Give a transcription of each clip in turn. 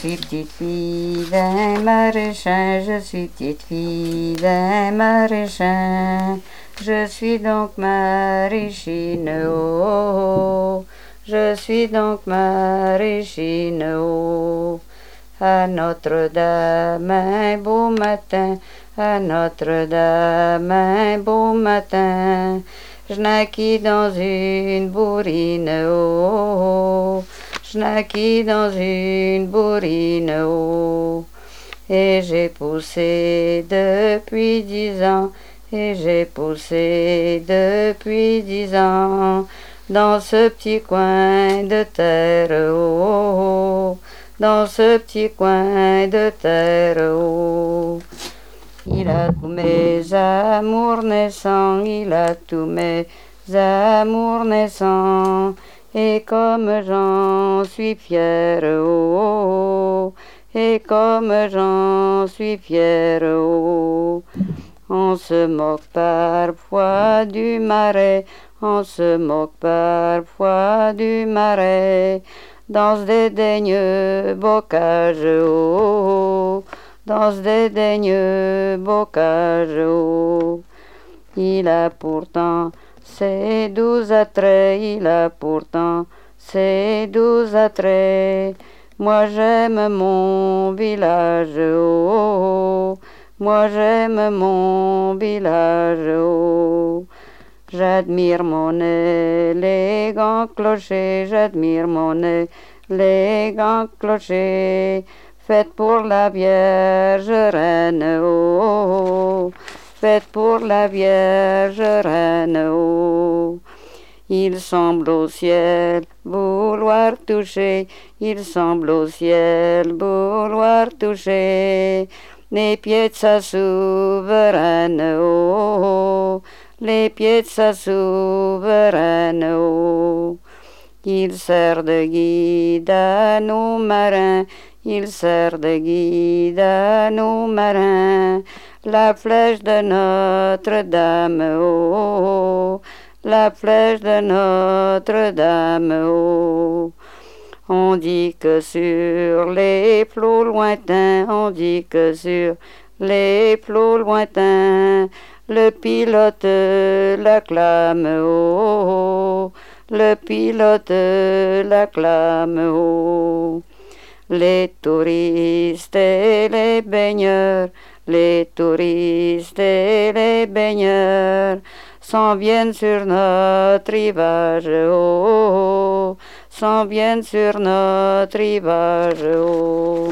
suis petite fille d'un maraîchin, je suis petite fille d'un maraîchin. Je suis donc maraîchine, oh, oh, oh. Je suis donc maraîchine, oh. À Notre-Dame, un beau matin, à Notre-Dame, un beau matin, je naquis dans une bourrine, oh, oh, oh. Je naquis dans une bourrine, oh. Et j'ai poussé depuis 10 ans, et j'ai poussé depuis 10 ans, dans ce petit coin de terre, oh, oh, oh. Dans ce petit coin de terre, oh. Il a tous mes amours naissants, il a tous mes amours naissants, et comme j'en suis fière, oh, oh, oh, et comme j'en suis fière, oh. On se moque parfois du marais, on se moque parfois du marais, dans ce dédaigneux bocage, oh, oh, dans ce dédaigneux bocage, oh. Il a pourtant ses 12 attraits, il a pourtant ses 12 attraits. Moi j'aime mon village, oh, oh, oh. Moi j'aime mon village, oh. J'admire mon élégant clocher, j'admire mon élégant clocher, fait pour la Vierge Reine, oh, oh, oh. Fait pour la Vierge Reine, oh. Il semble au ciel vouloir toucher, il semble au ciel vouloir toucher les pieds de sa souveraine, oh, oh, oh. Les pieds de sa souveraine, oh. Il sert de guide à nos marins, il sert de guide à nos marins, la flèche de Notre-Dame, oh, oh, oh. La flèche de Notre-Dame, oh. On dit que sur les flots lointains, on dit que sur les flots lointains, le pilote l'acclame, oh, oh, oh. Le pilote l'acclame, oh. Les touristes et les baigneurs, les touristes et les baigneurs s'en viennent sur notre rivage, oh, oh, oh. S'en viennent sur notre rivage, oh.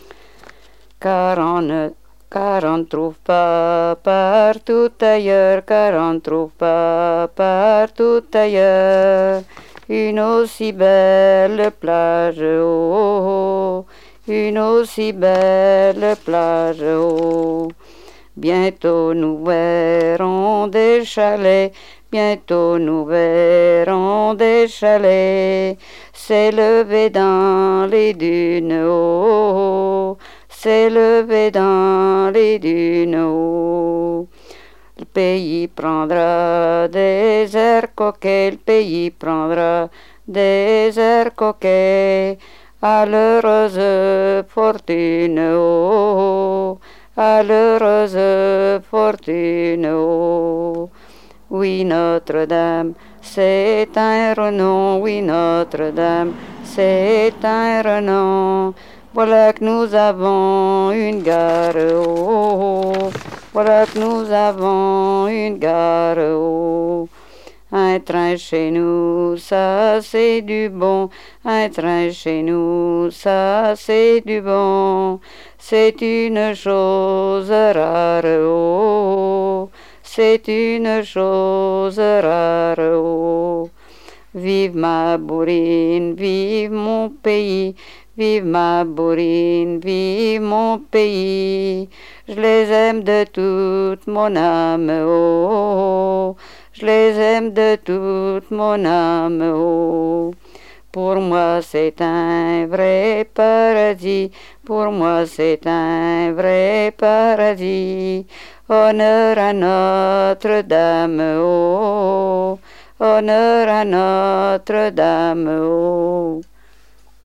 Car on ne trouve pas partout ailleurs, car on ne trouve pas partout ailleurs une aussi belle plage, oh, oh, oh. Une aussi belle plage, oh. Bientôt nous verrons des chalets, bientôt nous verrons des chalets s'élever dans les dunes, oh, oh, oh. S'élever dans les dunes, oh. Le pays prendra des airs coquets, le pays prendra des airs coquets à l'heureuse fortune, oh, oh. À l'heureuse fortune, oh. Oui, Notre-Dame, c'est un renom, oui, Notre-Dame, c'est un renom. Voilà que nous avons une gare, oh, oh, oh. Voilà que nous avons une gare, oh. Un train chez nous, ça c'est du bon. Un train chez nous, ça c'est du bon. C'est une chose rare, oh. C'est une chose rare, oh. Vive ma bourrine, vive mon pays. Vive ma bourrine, vive mon pays. Je les aime de toute mon âme, oh, oh, oh. Je les aime de toute mon âme, oh. Pour moi c'est un vrai paradis, pour moi c'est un vrai paradis. Honneur à Notre-Dame, oh, oh, oh. Honneur à Notre-Dame, oh.